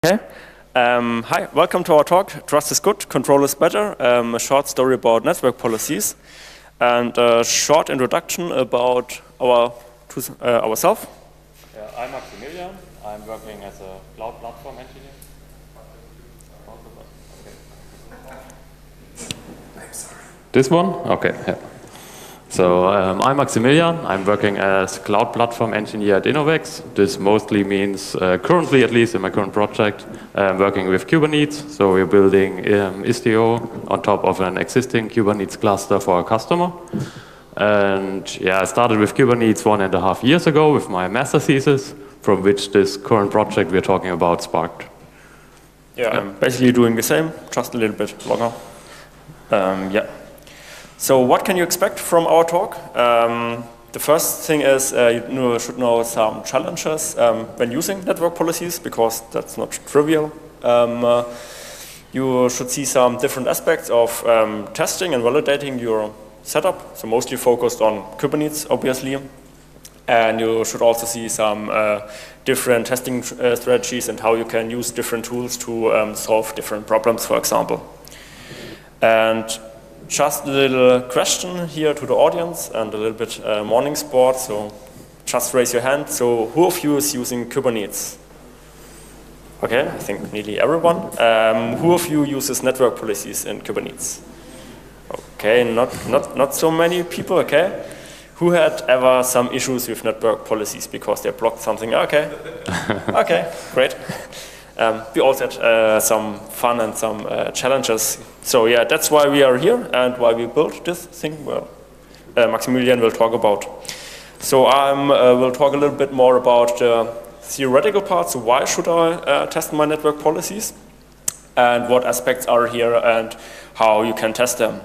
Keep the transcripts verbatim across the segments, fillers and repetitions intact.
Okay. Um, hi, welcome to our talk, Trust is Good, Control is Better, um, a short story about network policies, and a short introduction about our uh, ourselves. Yeah, I'm Maximilian. I'm working as a cloud platform engineer. This one? Okay. Yeah. So um, I'm Maximilian. I'm working as cloud platform engineer at Innovex. This mostly means, uh, currently at least in my current project, I'm working with Kubernetes. So we're building um, Istio on top of an existing Kubernetes cluster for a customer. And yeah, I started with Kubernetes one and a half years ago with my master thesis, from which this current project we're talking about sparked. Yeah, yeah. I'm basically doing the same, just a little bit longer. Um, yeah. So what can you expect from our talk? Um, the first thing is uh, you know, should know some challenges um, when using network policies, because that's not trivial. Um, uh, you should see some different aspects of um, testing and validating your setup, so mostly focused on Kubernetes, obviously. And you should also see some uh, different testing uh, strategies and how you can use different tools to um, solve different problems, for example. And just a little question here to the audience and a little bit uh, morning sport, so just raise your hand. So who of you is using Kubernetes? Okay, I think nearly everyone. Um, who of you uses network policies in Kubernetes? Okay, not, not, not so many people, okay. Who had ever some issues with network policies because they blocked something? Okay, okay, great. Um, we also had uh, some fun and some uh, challenges. So yeah, that's why we are here and why we built this thing. Well, uh, Maximilian will talk about. So I um, uh, will talk a little bit more about the theoretical part. So why should I uh, test my network policies? And what aspects are here and how you can test them.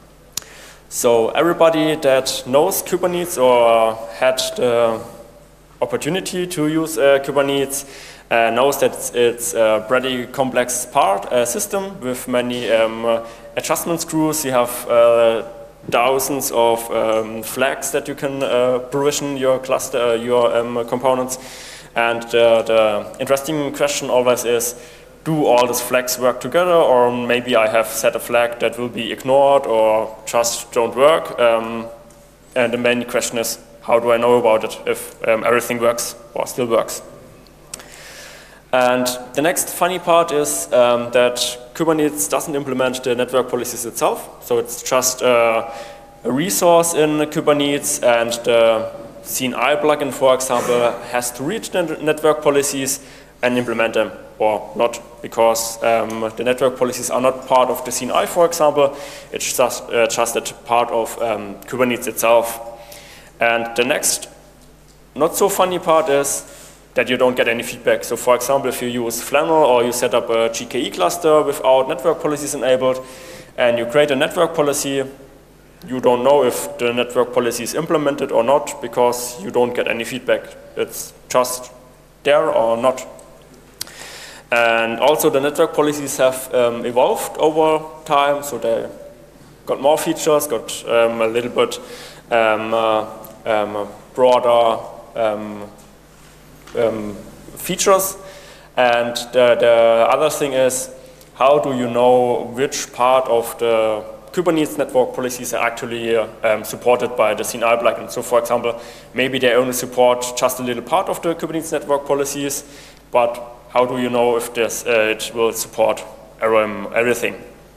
So everybody that knows Kubernetes or had the opportunity to use uh, Kubernetes Uh, knows that it's, it's a pretty complex part, uh, system with many um, uh, adjustment screws. You have uh, thousands of um, flags that you can uh, provision your cluster, uh, your um, components. And uh, the interesting question always is, do all these flags work together, or maybe I have set a flag that will be ignored or just don't work? Um, and the main question is, how do I know about it if um, everything works or still works? And the next funny part is um, that Kubernetes doesn't implement the network policies itself. So it's just uh, a resource in Kubernetes, and the C N I plugin, for example, has to read the network policies and implement them, or not, because um, the network policies are not part of the C N I, for example. It's just, uh, just a part of um, Kubernetes itself. And the next not so funny part is that you don't get any feedback. So for example, if you use Flannel or you set up a G K E cluster without network policies enabled, and you create a network policy, you don't know if the network policy is implemented or not, because you don't get any feedback. It's just there or not. And also the network policies have um, evolved over time, so they got more features, got um, a little bit um, uh, um, broader um, Um, features. And the, the other thing is, how do you know which part of the Kubernetes network policies are actually uh, um, supported by the C N I plugin? So for example, maybe they only support just a little part of the Kubernetes network policies, but how do you know if this, uh, it will support um, everything?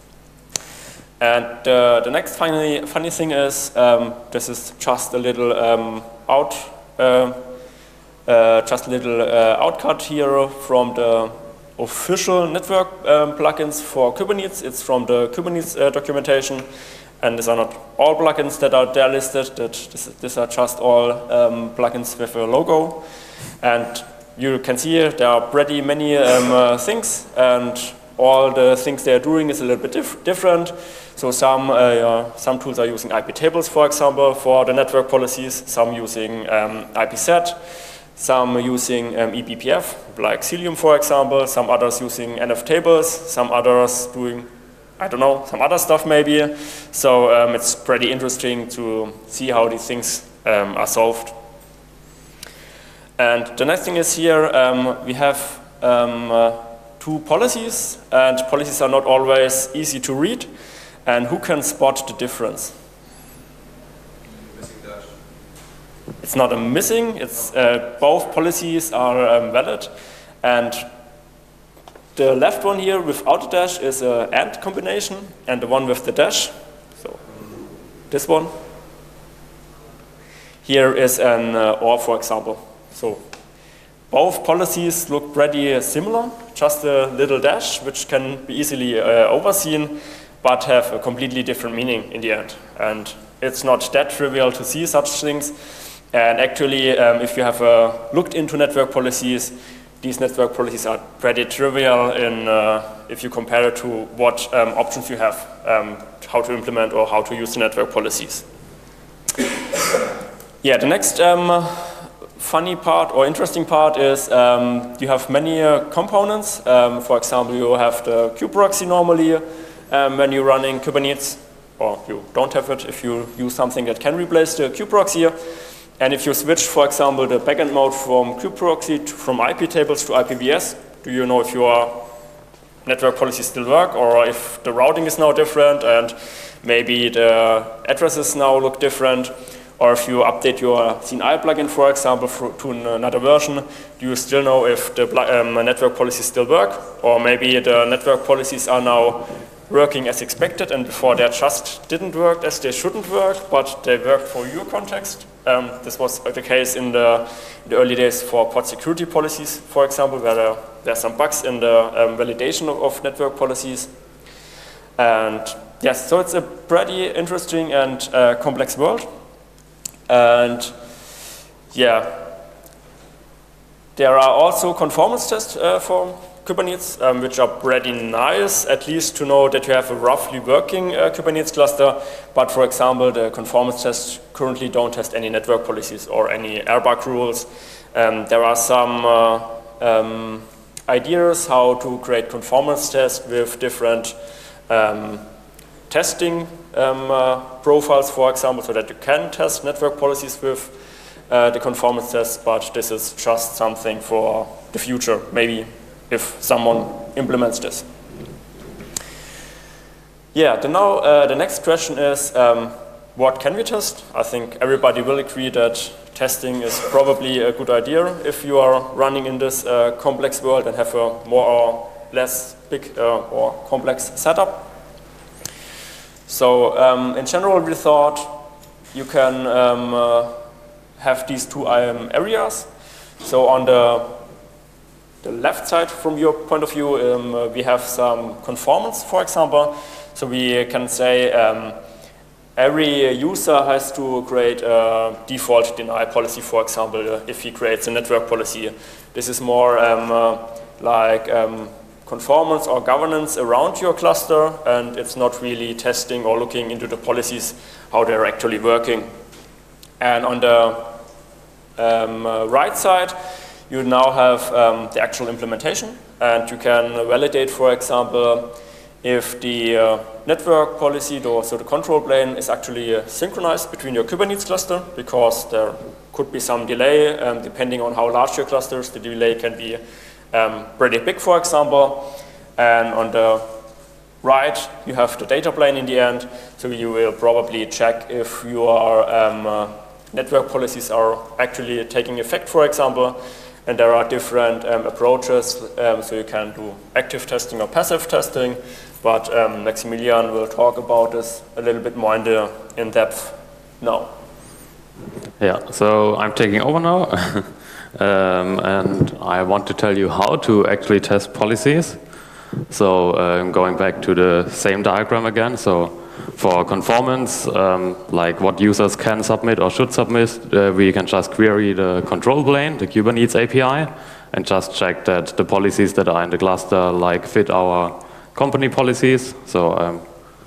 And uh, the next funny, funny thing is, um, this is just a little um, out uh, Uh, just a little uh, outcut here from the official network um, plugins for Kubernetes. It's from the Kubernetes uh, documentation, and these are not all plugins that are there listed. That this, these are just all um, plugins with a logo. And you can see here there are pretty many um, uh, things, and all the things they are doing is a little bit dif different. So some, uh, some tools are using I P tables, for example, for the network policies, some using um, I P set. Some using um, E B P F, like Cilium, for example. Some others using N F tables. Some others doing, I don't know, some other stuff maybe. So um, it's pretty interesting to see how these things um, are solved. And the next thing is here, um, we have um, uh, two policies, and policies are not always easy to read. And who can spot the difference? Missing dash. It's not a missing, it's uh, both policies are um, valid. And the left one here without a dash is an AND combination, and the one with the dash, so this one, here is an uh, OR, for example. So both policies look pretty similar, just a little dash, which can be easily uh, overseen, but have a completely different meaning in the end. And it's not that trivial to see such things. And actually, um, if you have uh, looked into network policies, these network policies are pretty trivial in, uh, if you compare it to what um, options you have, um, how to implement or how to use the network policies. Yeah, the next um, funny part or interesting part is um, you have many uh, components. Um, for example, you have the kubeproxy normally um, when you're running Kubernetes, or you don't have it if you use something that can replace the kubeproxy. And if you switch, for example, the backend mode from kubeproxy to, from I P tables to I P v S, do you know if your network policies still work, or if the routing is now different and maybe the addresses now look different? Or if you update your C N I plugin, for example, for, to another version, do you still know if the um, network policies still work? Or maybe the network policies are now working as expected, and before they just didn't work as they shouldn't work, but they worked for your context. Um, this was the case in the, in the early days for pod security policies, for example, where there, there are some bugs in the um, validation of, of network policies. And yes, so it's a pretty interesting and uh, complex world. And yeah, there are also conformance tests uh, for Kubernetes, um, which are pretty nice, at least to know that you have a roughly working uh, Kubernetes cluster. But for example, the conformance tests currently don't test any network policies or any airbag rules. Um, there are some uh, um, ideas how to create conformance tests with different um, testing um, uh, profiles, for example, so that you can test network policies with uh, the conformance tests, but this is just something for the future, maybe if someone implements this. Yeah, the, now, uh, the next question is, um, what can we test? I think everybody will agree that testing is probably a good idea if you are running in this uh, complex world and have a more or less big uh, or complex setup. So um, in general, we thought you can um, uh, have these two um, areas. So on the, the left side, from your point of view, um, uh, we have some conformance, for example. So we can say um, every user has to create a default deny policy, for example, if he creates a network policy. This is more um, uh, like um, conformance or governance around your cluster, and it's not really testing or looking into the policies, how they're actually working. And on the um, uh, right side, you now have um, the actual implementation, and you can validate, for example, if the uh, network policy, so the control plane, is actually uh, synchronized between your Kubernetes cluster, because there could be some delay, um, depending on how large your cluster is. The delay can be um, pretty big, for example. And on the right, you have the data plane in the end, so you will probably check if your um, uh, network policies are actually taking effect, for example. And there are different um, approaches, um, so you can do active testing or passive testing, but um, Maximilian will talk about this a little bit more in, the, in depth now. Yeah, so I'm taking over now, um, and I want to tell you how to actually test policies. So um, going back to the same diagram again, so for conformance, um, like what users can submit or should submit, uh, we can just query the control plane, the Kubernetes A P I, and just check that the policies that are in the cluster like fit our company policies. So I'm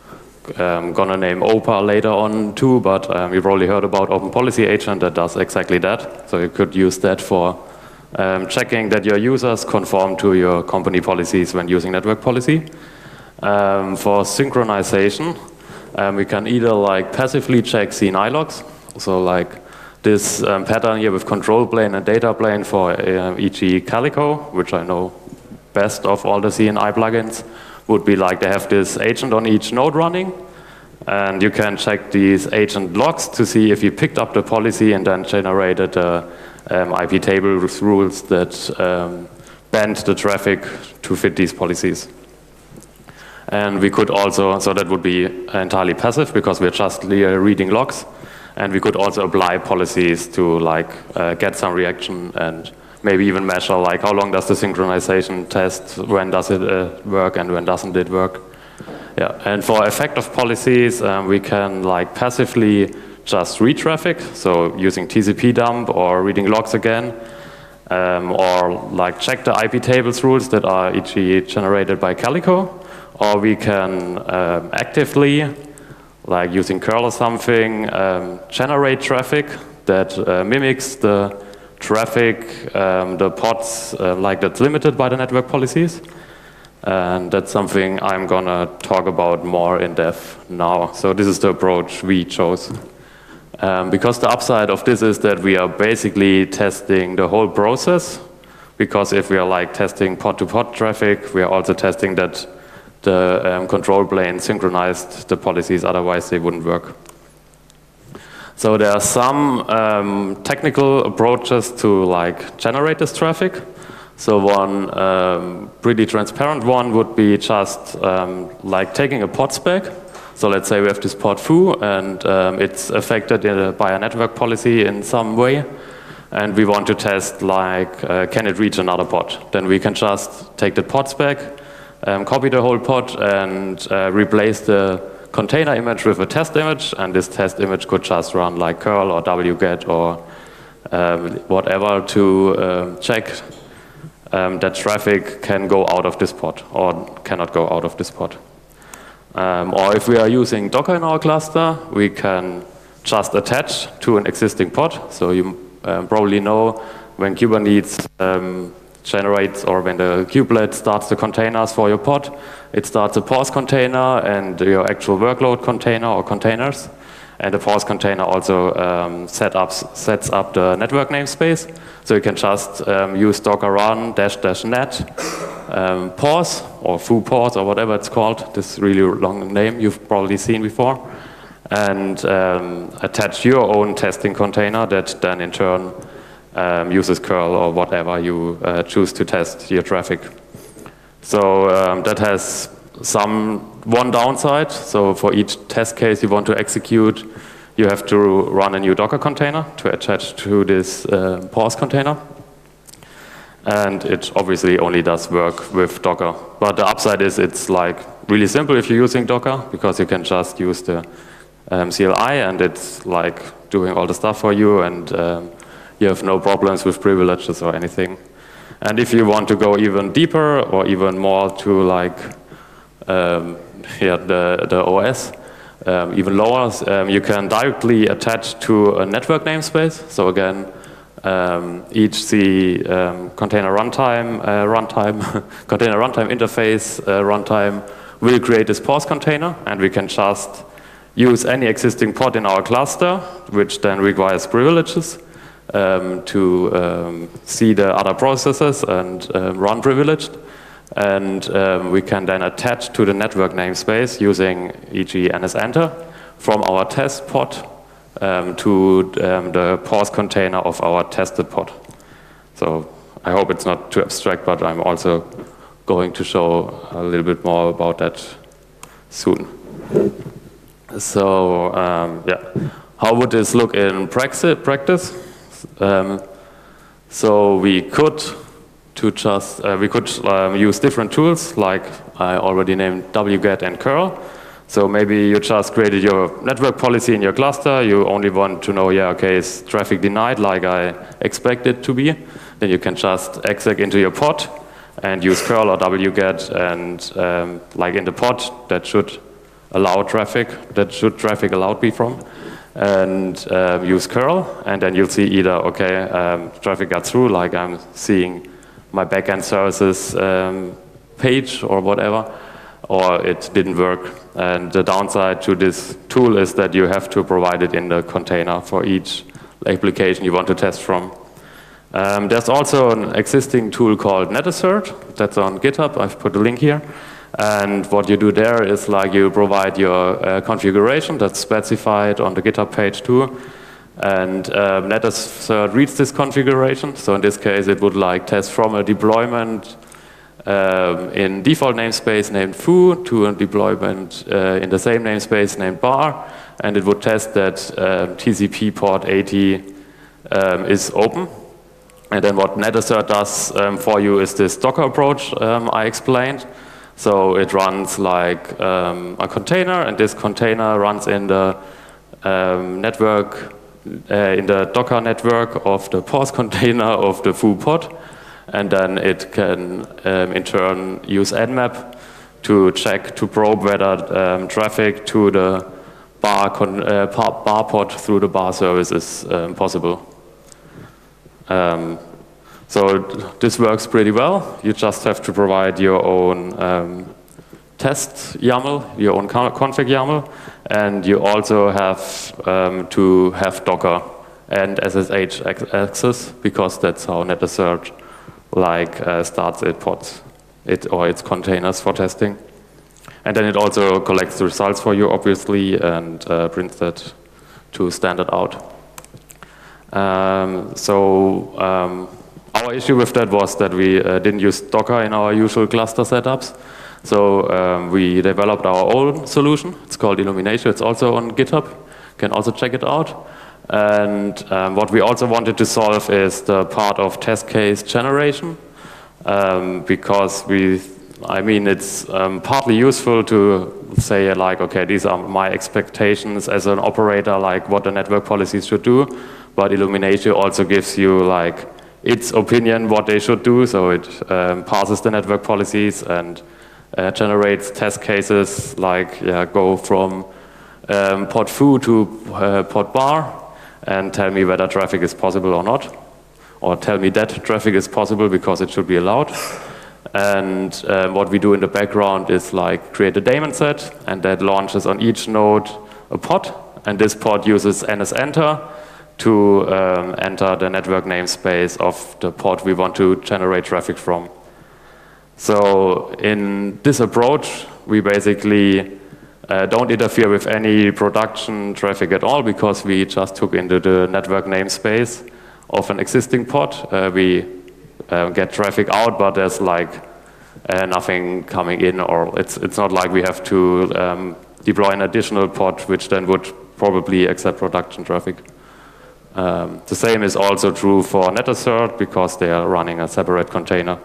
um, gonna name O P A later on too, but um, you've probably heard about Open Policy Agent that does exactly that. So you could use that for um, checking that your users conform to your company policies when using network policy. Um, for synchronization, Um, we can either like passively check C N I logs, so like this um, pattern here with control plane and data plane for uh, for example Calico, which I know best of all the C N I plugins would be like they have this agent on each node running, and you can check these agent logs to see if you picked up the policy and then generated the um, I P table rules that um, bend the traffic to fit these policies. And we could also, so that would be entirely passive because we're just reading logs, and we could also apply policies to like uh, get some reaction and maybe even measure like how long does the synchronization test, when does it uh, work and when doesn't it work. Yeah, and for effective policies, um, we can like passively just read traffic, so using T C P dump or reading logs again, um, or like check the I P tables rules that are for example generated by Calico. Or we can um, actively, like using curl or something, um, generate traffic that uh, mimics the traffic, um, the pods, uh, like that's limited by the network policies. And that's something I'm gonna talk about more in depth now. So this is the approach we chose. Um, because the upside of this is that we are basically testing the whole process. Because if we are like testing pod-to-pod traffic, we are also testing that the um, control plane synchronized the policies, otherwise they wouldn't work. So there are some um, technical approaches to like generate this traffic. So one um, pretty transparent one would be just um, like taking a pod spec. So let's say we have this pod foo and um, it's affected in a, by a network policy in some way. And we want to test like, uh, can it reach another pod? Then we can just take the pod spec, Um, copy the whole pod and uh, replace the container image with a test image, and this test image could just run like curl or wget or um, whatever to uh, check um, that traffic can go out of this pod or cannot go out of this pod. Um, or if we are using Docker in our cluster, we can just attach to an existing pod. So you um, probably know when Kubernetes um, generates, or when the kubelet starts the containers for your pod, it starts a pause container and your actual workload container or containers. And the pause container also um, set up, sets up the network namespace. So you can just um, use docker run dash dash net um, pause or foo pause or whatever it's called. This really long name you've probably seen before. And um, attach your own testing container that then in turn Um, uses curl or whatever you uh, choose to test your traffic. So um, that has some one downside. So for each test case you want to execute, you have to run a new Docker container to attach to this uh, pause container. And it obviously only does work with Docker. But the upside is it's like really simple if you're using Docker, because you can just use the um, C L I and it's like doing all the stuff for you, and um, you have no problems with privileges or anything. And if you want to go even deeper or even more to like um, yeah, the, the O S, um, even lower, um, you can directly attach to a network namespace. So again, um, each C um, container runtime, uh, runtime container runtime interface uh, runtime will create this pause container, and we can just use any existing pod in our cluster, which then requires privileges. Um, to um, see the other processes and um, run privileged. And um, we can then attach to the network namespace using for example N S enter from our test pod um, to um, the pause container of our tested pod. So I hope it's not too abstract, but I'm also going to show a little bit more about that soon. So um, yeah, how would this look in practice? Um, so we could to just uh, we could um, use different tools, like I already named wget and curl. So maybe you just created your network policy in your cluster. You only want to know, yeah, okay, is traffic denied like I expect it to be? Then you can just exec into your pod and use curl or wget, and um, like in the pod that should allow traffic, that should traffic allowed be from. And um, use curl, and then you'll see either, okay, um, traffic got through, like I'm seeing my backend services um, page or whatever, or it didn't work. And the downside to this tool is that you have to provide it in the container for each application you want to test from. Um, there's also an existing tool called NetAssert. That's on GitHub. I've put a link here. And what you do there is like you provide your uh, configuration that's specified on the GitHub page too. And um, NetAssert reads this configuration. So in this case, it would like test from a deployment um, in default namespace named foo to a deployment uh, in the same namespace named bar. And it would test that uh, T C P port eighty um, is open. And then what NetAssert does um, for you is this Docker approach um, I explained. So it runs like um, a container, and this container runs in the um, network, uh, in the Docker network of the pause container of the foo pod. And then it can um, in turn use Nmap to check, to probe whether um, traffic to the bar, con uh, bar pod through the bar service is um, possible. Um, so this works pretty well. You just have to provide your own um, test YAML, your own config YAML, and you also have um, to have Docker and S S H access, because that's how NetAssert like uh, starts its pods, it or its containers for testing. And then it also collects the results for you, obviously, and uh, prints that to standard out. Um, so um, our issue with that was that we uh, didn't use Docker in our usual cluster setups. So um, we developed our own solution. It's called Illuminatio. It's also on GitHub. You can also check it out. And um, what we also wanted to solve is the part of test case generation, um, because we, I mean, it's um, partly useful to say like, okay, these are my expectations as an operator, like what the network policies should do. But Illuminatio also gives you like its opinion what they should do, so it um, passes the network policies and uh, generates test cases like yeah, go from um, pod foo to uh, pod bar and tell me whether traffic is possible or not, or tell me that traffic is possible because it should be allowed. And uh, what we do in the background is like create a daemon set, and that launches on each node a pod, and this pod uses nsenter to um, enter the network namespace of the pod we want to generate traffic from. So in this approach, we basically uh, don't interfere with any production traffic at all, because we just took into the network namespace of an existing pod. Uh, we uh, get traffic out, but there's like uh, nothing coming in, or it's, it's not like we have to um, deploy an additional pod, which then would probably accept production traffic. Um, the same is also true for NetAssert, because they are running a separate container.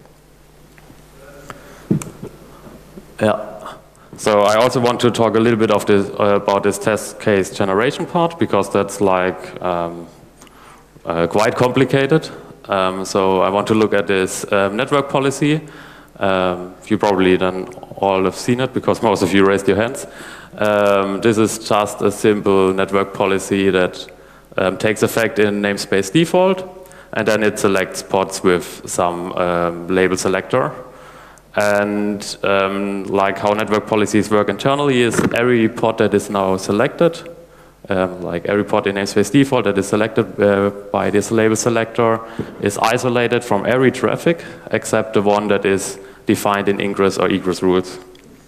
Yeah. So I also want to talk a little bit of this, uh, about this test case generation part, because that's like um, uh, quite complicated. Um, so I want to look at this um, network policy. Um, you probably then all have seen it, because most of you raised your hands. Um, this is just a simple network policy that Um, takes effect in namespace default, and then it selects pods with some um, label selector. And um, like how network policies work internally is every pod that is now selected, um, like every pod in namespace default that is selected uh, by this label selector is isolated from every traffic except the one that is defined in ingress or egress rules.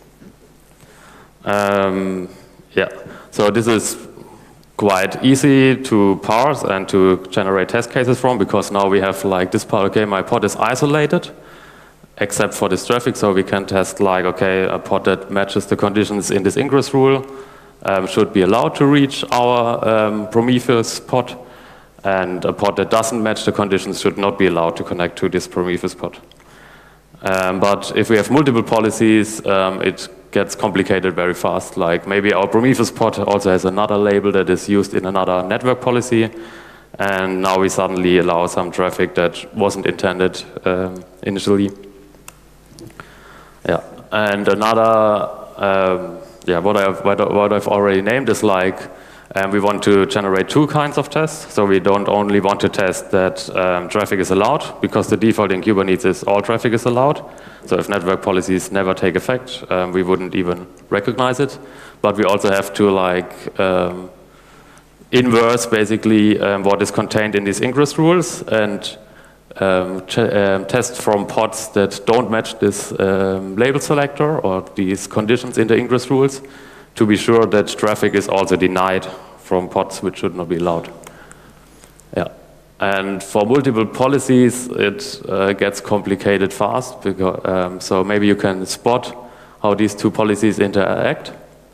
Um, yeah, so this is quite easy to parse and to generate test cases from, because now we have like this part, okay, my pod is isolated except for this traffic, so we can test like, okay, a pod that matches the conditions in this ingress rule um, should be allowed to reach our um, Prometheus pod, and a pod that doesn't match the conditions should not be allowed to connect to this Prometheus pod. Um, but if we have multiple policies, um, it gets complicated very fast. Like maybe our Prometheus pod also has another label that is used in another network policy, and now we suddenly allow some traffic that wasn't intended um, initially. Yeah, and another, um, yeah, what I've what, what I've already named is like um, we want to generate two kinds of tests. So we don't only want to test that um, traffic is allowed, because the default in Kubernetes is all traffic is allowed. So if network policies never take effect, um, we wouldn't even recognize it. But we also have to like um, inverse basically um, what is contained in these ingress rules and um, um, test from pods that don't match this um, label selector or these conditions in the ingress rules to be sure that traffic is also denied from pods which should not be allowed. Yeah. And for multiple policies, it uh, gets complicated fast. Because, um, so maybe you can spot how these two policies interact.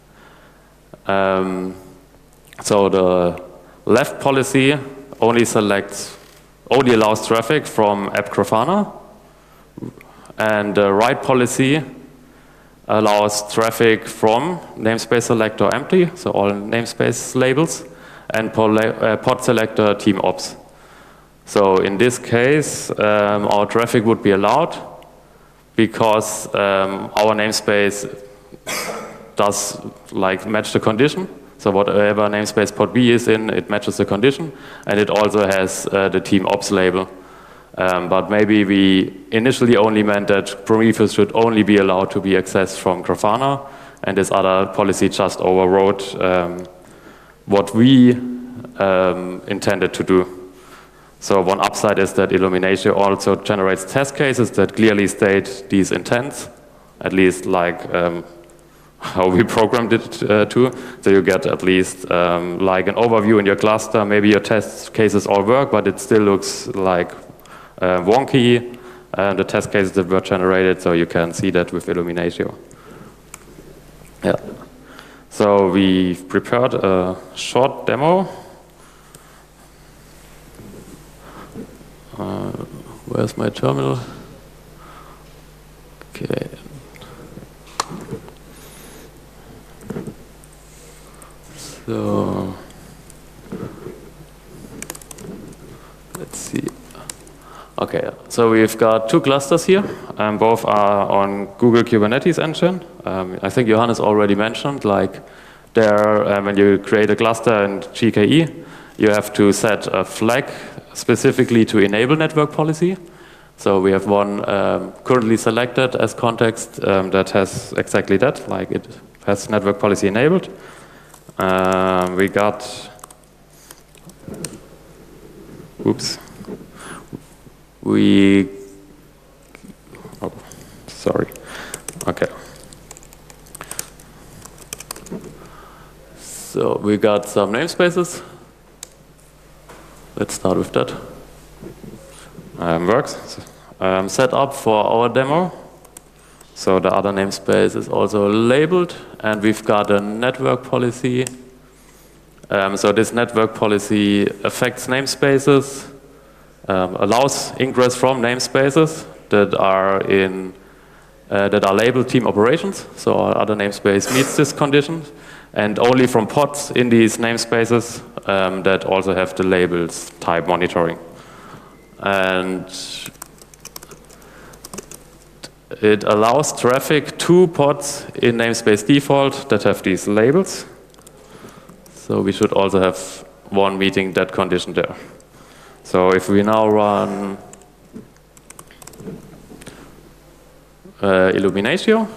Um, so the left policy only selects, only allows traffic from app Grafana, and the right policy allows traffic from namespace selector empty, so all namespace labels, and uh, pod selector team ops. So in this case, um, our traffic would be allowed because um, our namespace does like match the condition. So whatever namespace pod B is in, it matches the condition, and it also has uh, the team ops label. Um, but maybe we initially only meant that Prometheus should only be allowed to be accessed from Grafana, and this other policy just overrode um, what we um, intended to do. So one upside is that Illuminatio also generates test cases that clearly state these intents, at least like um, how we programmed it uh, to. So you get at least um, like an overview in your cluster. Maybe your test cases all work, but it still looks like uh, wonky, uh, the test cases that were generated, so you can see that with Illuminatio. Yeah. So we prepared a short demo. Uh, where's my terminal? Okay. So let's see. Okay, so we've got two clusters here. Um, both are on Google Kubernetes Engine. Um, I think Johannes already mentioned, like there, uh, when you create a cluster in G K E, you have to set a flag specifically to enable network policy. So we have one um, currently selected as context um, that has exactly that, like it has network policy enabled. Uh, we got, oops, we, oh, sorry, okay. So we got some namespaces. Let's start with that. Um, works. Um, set up for our demo. So the other namespace is also labeled, and we've got a network policy. Um, so this network policy affects namespaces, um, allows ingress from namespaces that are in uh, that are labeled team operations. So our other namespace meets this condition, and only from pods in these namespaces um, that also have the labels type monitoring. And it allows traffic to pods in namespace default that have these labels. So we should also have one meeting that condition there. So if we now run uh, Illuminatio,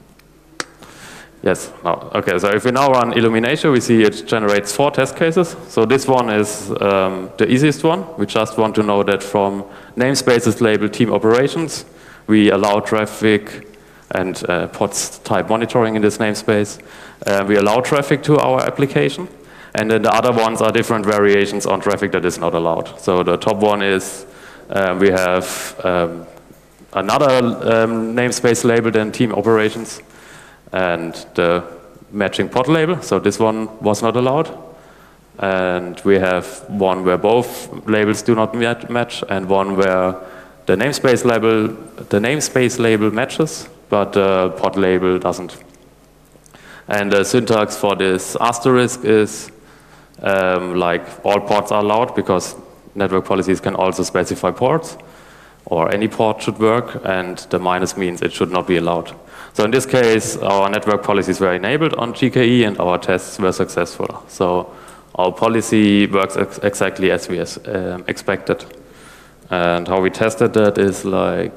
yes, no, okay, so if we now run Illuminatio, we see it generates four test cases. So this one is um, the easiest one. We just want to know that from namespaces labeled team operations, we allow traffic and uh, pods type monitoring in this namespace. Uh, we allow traffic to our application. And then the other ones are different variations on traffic that is not allowed. So the top one is uh, we have um, another um, namespace labeled in team operations and the matching pod label. So this one was not allowed. And we have one where both labels do not match, and one where the namespace label, the namespace label matches, but the pod label doesn't. And the syntax for this asterisk is um, like all ports are allowed, because network policies can also specify ports, or any port should work, and the minus means it should not be allowed. So in this case, our network policies were enabled on G K E and our tests were successful. So our policy works ex exactly as we as, um, expected. And how we tested that is like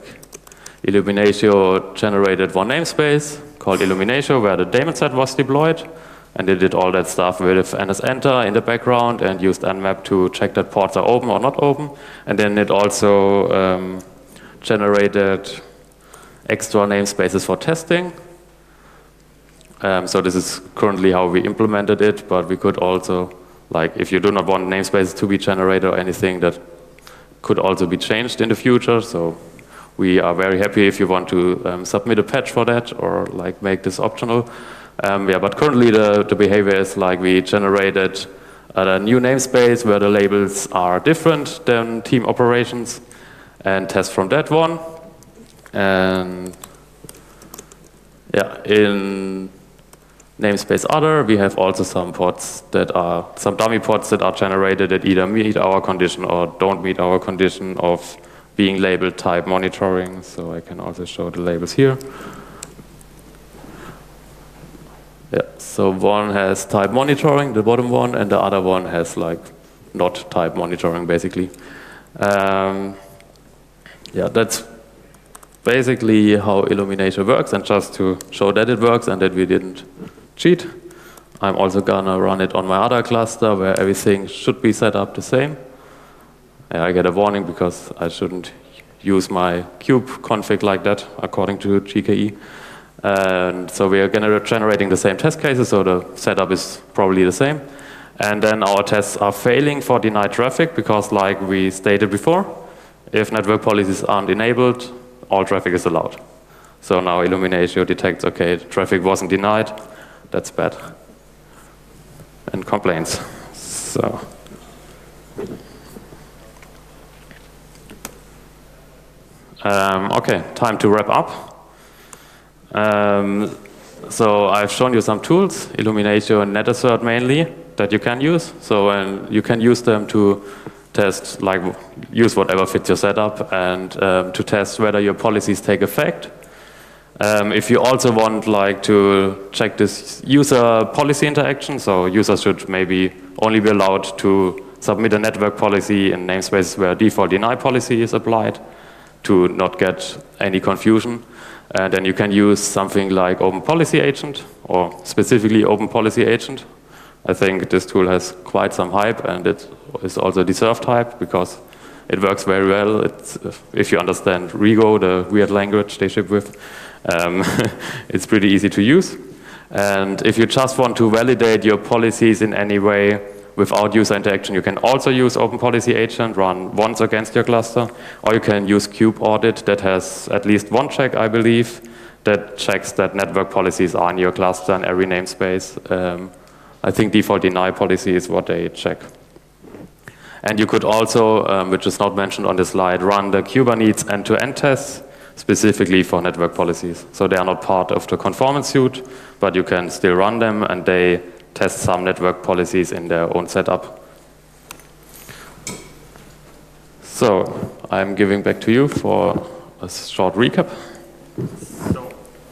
Illuminatio generated one namespace called Illuminatio where the daemon set was deployed. And it did all that stuff with nsenter in the background and used nmap to check that ports are open or not open. And then it also um, generated extra namespaces for testing. Um, so this is currently how we implemented it, but we could also, like, if you do not want namespaces to be generated or anything, that could also be changed in the future. So we are very happy if you want to um, submit a patch for that or like make this optional. Um, yeah, but currently the, the behavior is like we generated a new namespace where the labels are different than team operations and test from that one. And yeah, in namespace other, we have also some pods that are, some dummy pods that are generated that either meet our condition or don't meet our condition of being labeled type monitoring. So I can also show the labels here. Yeah, so one has type monitoring, the bottom one, and the other one has like not type monitoring, basically. Um, yeah, that's basically how Illuminator works, and just to show that it works and that we didn't cheat, I'm also gonna run it on my other cluster where everything should be set up the same. Yeah, I get a warning because I shouldn't use my kube config like that according to G K E. And so we are generating the same test cases, so the setup is probably the same. And then our tests are failing for denied traffic because, like we stated before, if network policies aren't enabled, all traffic is allowed. So now Illuminatio detects, okay, traffic wasn't denied, that's bad, and complains. So. Um, okay, time to wrap up. Um, so I've shown you some tools, Illuminatio and NetAssert mainly, that you can use. So um, you can use them to test, like use whatever fits your setup and um, to test whether your policies take effect. Um, if you also want like to check this user policy interaction, so users should maybe only be allowed to submit a network policy in namespaces where default deny policy is applied to not get any confusion. And then you can use something like Open Policy Agent, or specifically Open Policy Agent. I think this tool has quite some hype, and it is also deserved hype because it works very well. It's, if you understand Rego, the weird language they ship with, um, it's pretty easy to use. And if you just want to validate your policies in any way without user interaction, you can also use Open Policy Agent, run once against your cluster, or you can use Kube Audit that has at least one check, I believe, that checks that network policies are in your cluster in every namespace. Um, I think default deny policy is what they check. And you could also, um, which is not mentioned on the slide, run the Kubernetes end-to-end tests specifically for network policies. So they are not part of the conformance suite, but you can still run them, and they test some network policies in their own setup. So I'm giving back to you for a short recap. So,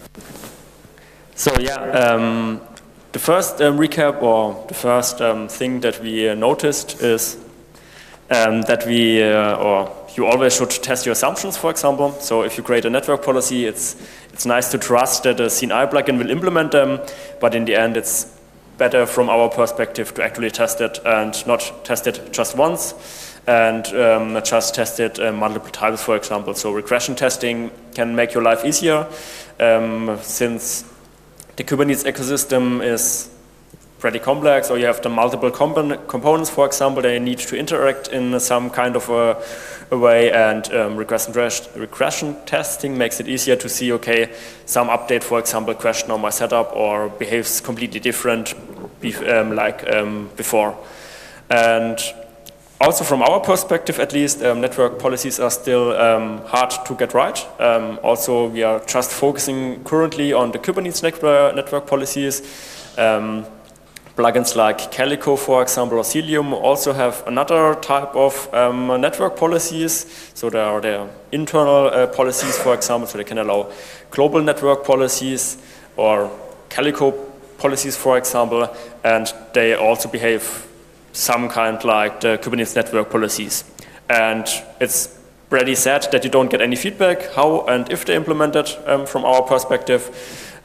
so yeah, um, the first um, recap or the first um, thing that we uh, noticed is um, that we, uh, or you always should test your assumptions, for example. So if you create a network policy, it's, it's nice to trust that a C N I plugin will implement them, but in the end it's better from our perspective to actually test it and not test it just once and um, just test it uh, multiple times, for example. So regression testing can make your life easier um, since the Kubernetes ecosystem is pretty complex, or you have the multiple comp components, for example, they need to interact in some kind of a, a way, and um, regression, regression testing makes it easier to see, okay, some update, for example, crashed on my setup or behaves completely different um, like um, before. And also from our perspective, at least, um, network policies are still um, hard to get right. Um, also, we are just focusing currently on the Kubernetes network, network policies. Um, Plugins like Calico, for example, or Cilium also have another type of um, network policies. So there are their internal uh, policies, for example, so they can allow global network policies or Calico policies, for example, and they also behave some kind like the Kubernetes network policies. And it's pretty sad that you don't get any feedback how and if they implement it um, from our perspective.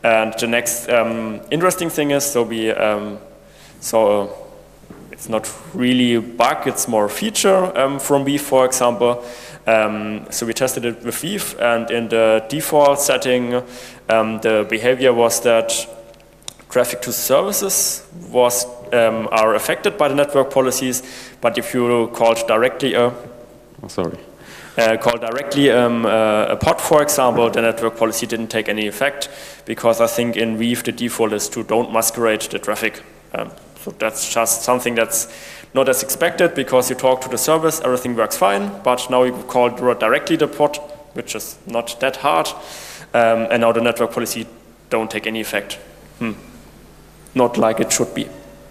And the next um, interesting thing is, so we um, saw, uh, it's not really a bug, it's more a feature um, from Weave, for example. Um, so we tested it with Weave, and in the default setting, um, the behavior was that traffic to services was um, are affected by the network policies, but if you called directly a, oh, sorry. Uh, call directly um, uh, a pod, for example, the network policy didn't take any effect, because I think in Weave the default is to don't masquerade the traffic. Um, so that's just something that's not as expected, because you talk to the service, everything works fine, but now you call directly the pod, which is not that hard, um, and now the network policy don't take any effect. Hmm. Not like it should be.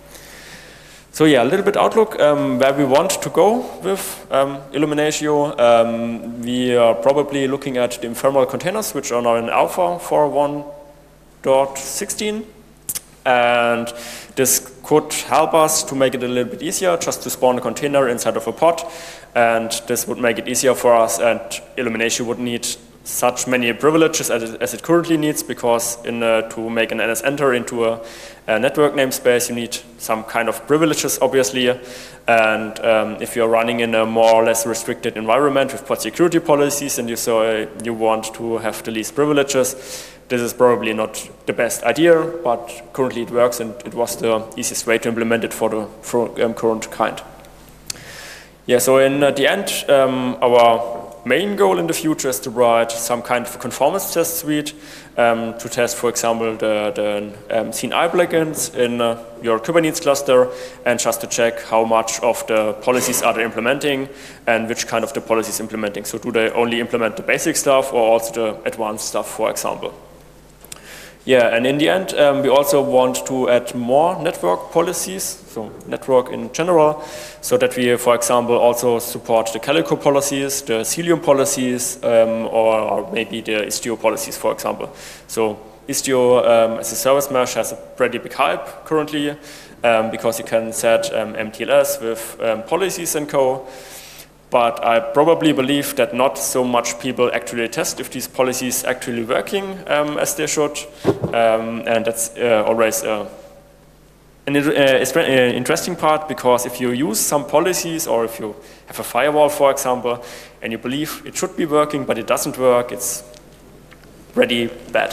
So yeah, a little bit outlook um, where we want to go with um, Illuminatio. Um, we are probably looking at the ephemeral containers, which are now in alpha for one point sixteen. And this could help us to make it a little bit easier, just to spawn a container inside of a pod. And this would make it easier for us, and Illuminatio would need such many privileges as it, as it currently needs, because in, uh, to make an N S enter into a, a network namespace, you need some kind of privileges, obviously. And um, if you're running in a more or less restricted environment with pod security policies, and you, so, uh, you want to have the least privileges, this is probably not the best idea, but currently it works, and it was the easiest way to implement it for the for, um, current kind. Yeah, so in uh, the end, um, our main goal in the future is to write some kind of conformance test suite um, to test, for example, the, the um, C N I plugins in uh, your Kubernetes cluster, and just to check how much of the policies are they implementing and which kind of the policies implementing. So do they only implement the basic stuff or also the advanced stuff, for example? Yeah, and in the end, um, we also want to add more network policies, so network in general, so that we, for example, also support the Calico policies, the Cilium policies, um, or, or maybe the Istio policies, for example. So Istio um, as a service mesh has a pretty big hype currently, um, because you can set um, M T L S with um, policies and co. But I probably believe that not so much people actually test if these policies actually working um, as they should. Um, and that's uh, always uh, an uh, interesting part, because if you use some policies, or if you have a firewall, for example, and you believe it should be working, but it doesn't work, it's pretty bad.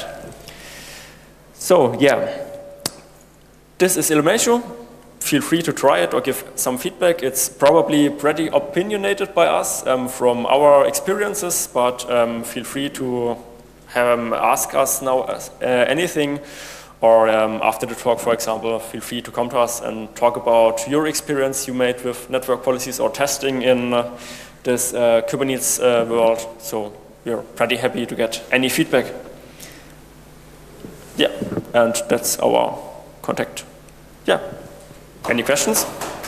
So yeah, this is Illuminatio. Feel free to try it or give some feedback. It's probably pretty opinionated by us um, from our experiences, but um, feel free to um, ask us now uh, anything, or um, after the talk, for example, feel free to come to us and talk about your experience you made with network policies or testing in uh, this uh, Kubernetes uh, world. So we're pretty happy to get any feedback. Yeah, and that's our contact. Yeah. Any questions?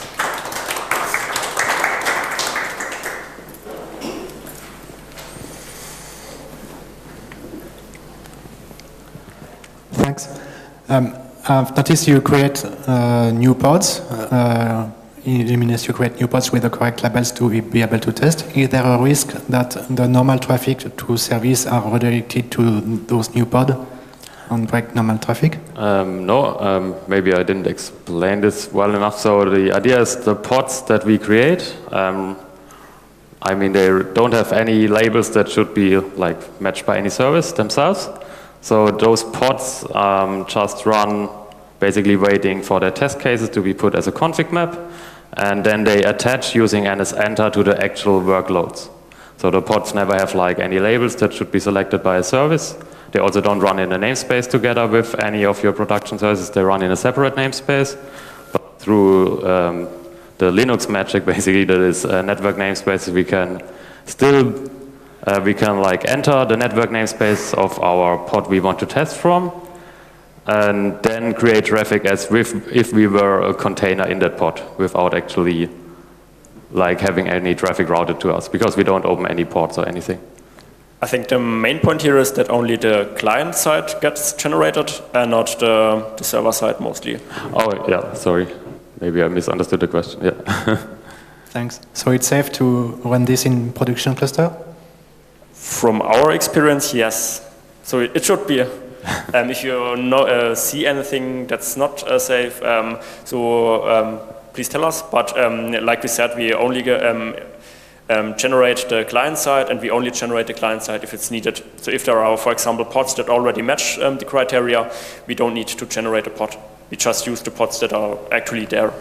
Thanks. Um, I've noticed you create uh, new pods. Uh, in Illuminatio, you create new pods with the correct labels to be able to test. Is there a risk that the normal traffic to service are redirected to those new pods and break normal traffic? Um, no, um, maybe I didn't explain this well enough. So the idea is the pods that we create, um, I mean, they don't have any labels that should be like matched by any service themselves. So those pods um, just run basically waiting for their test cases to be put as a config map, and then they attach using N S enter to the actual workloads. So the pods never have like any labels that should be selected by a service. They also don't run in a namespace together with any of your production services. They run in a separate namespace. But through um, the Linux magic, basically, that is a network namespace, we can still uh, we can like enter the network namespace of our pod we want to test from, and then create traffic as if if we were a container in that pod, without actually like having any traffic routed to us, because we don't open any ports or anything. I think the main point here is that only the client side gets generated and not the, the server side mostly. Oh, yeah, sorry. Maybe I misunderstood the question, yeah. Thanks. So it's safe to run this in production cluster? From our experience, yes. So it, it should be. um, if you know, uh, see anything that's not uh, safe, um, so um, please tell us. But um, like we said, we only um, um, generate the client side, and we only generate the client side if it's needed. So if there are, for example, pods that already match um, the criteria, we don't need to generate a pod. We just use the pods that are actually there.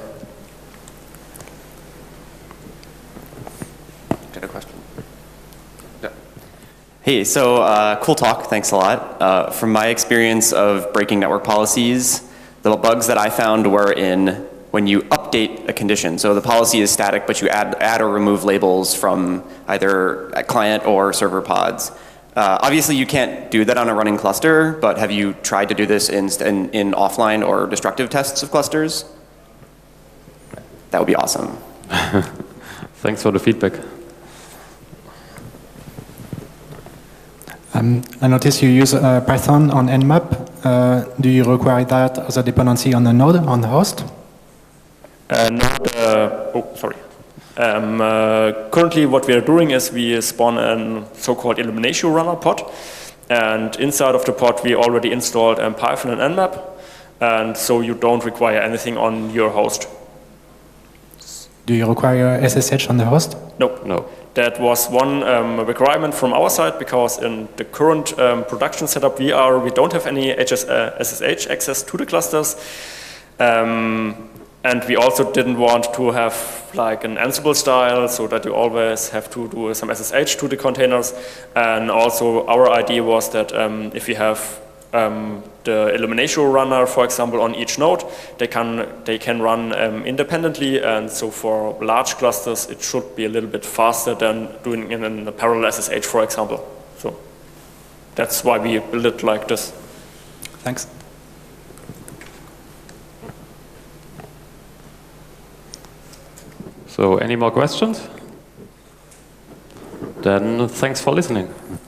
Got a question? Yeah. Hey, so uh, cool talk. Thanks a lot. Uh, from my experience of breaking network policies, the bugs that I found were in when you update a condition. So the policy is static, but you add, add or remove labels from either a client or server pods. Uh, obviously, you can't do that on a running cluster, but have you tried to do this in, in, in offline or destructive tests of clusters? That would be awesome. Thanks for the feedback. Um, I notice you use uh, Python on Nmap. Uh, do you require that as a dependency on the node, on the host? Uh, not, uh, oh, sorry. Um, uh, currently, what we are doing is we spawn a so-called Illuminatio runner pod, and inside of the pod we already installed um, Python and Nmap, and so you don't require anything on your host. Do you require S S H on the host? No, No. That was one um, requirement from our side, because in the current um, production setup we are, we don't have any H S, uh, S S H access to the clusters. Um, And we also didn't want to have like an Ansible style, so that you always have to do some S S H to the containers. And also our idea was that um, if you have um, the Illuminatio runner, for example, on each node, they can they can run um, independently. And so for large clusters, it should be a little bit faster than doing it in a parallel S S H, for example. So that's why we build it like this. Thanks. So any more questions? Then thanks for listening.